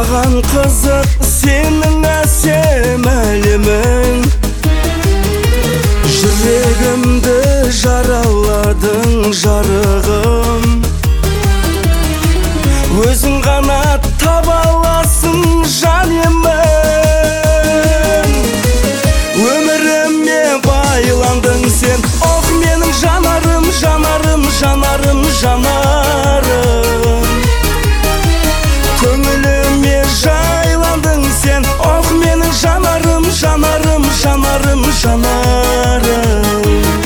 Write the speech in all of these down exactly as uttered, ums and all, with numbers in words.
Маған қызық сенің әсем әлемің, жүрегімді жараладың жарығым. Өзің ғана таба аласың жан емін, өміріме байландың сен. Ох, менің жанарым, жанарым, жанарым, жанарым, көңіліме жайландың сен. Ох, менің жанарым, жанарым, жанарым, жанарым,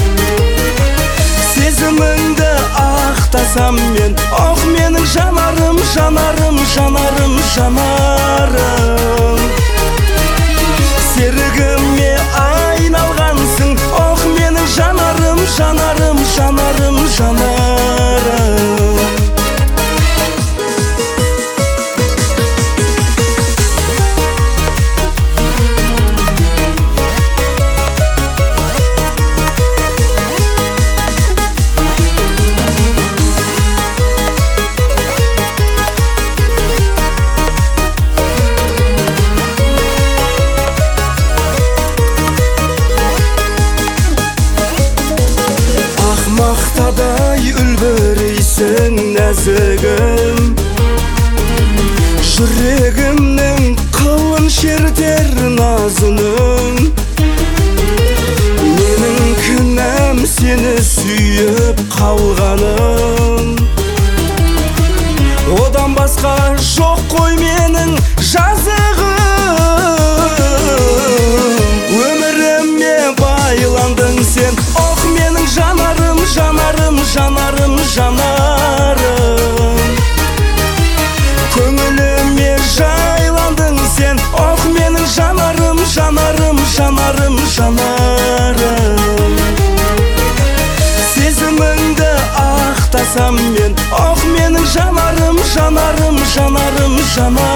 сезіміңді ақтасам мен. Ох, менің жанарым, жанарым, жанарым, жанарым, серігіме айналғансың. Ох, менің жанарым, жанарым, жанарым, жанарым. Мақтадай үлбірейсің нәзігім, жүрегімнің қылын шертер назының. Менің күнәм сені сүйіп қалғаным, одан басқа жоқ қой менің жазығым. Өміріме байландың сен. Ох, менің жанарым, жанарым, жанарым, жанарым, көңіліме жайландың сен. Ох, менің жанарым, жанарым, жанарым, жанарым, сезіміңді ақтасам мен. Ох, менің жанарым, жанарым, жанарым, жанарым.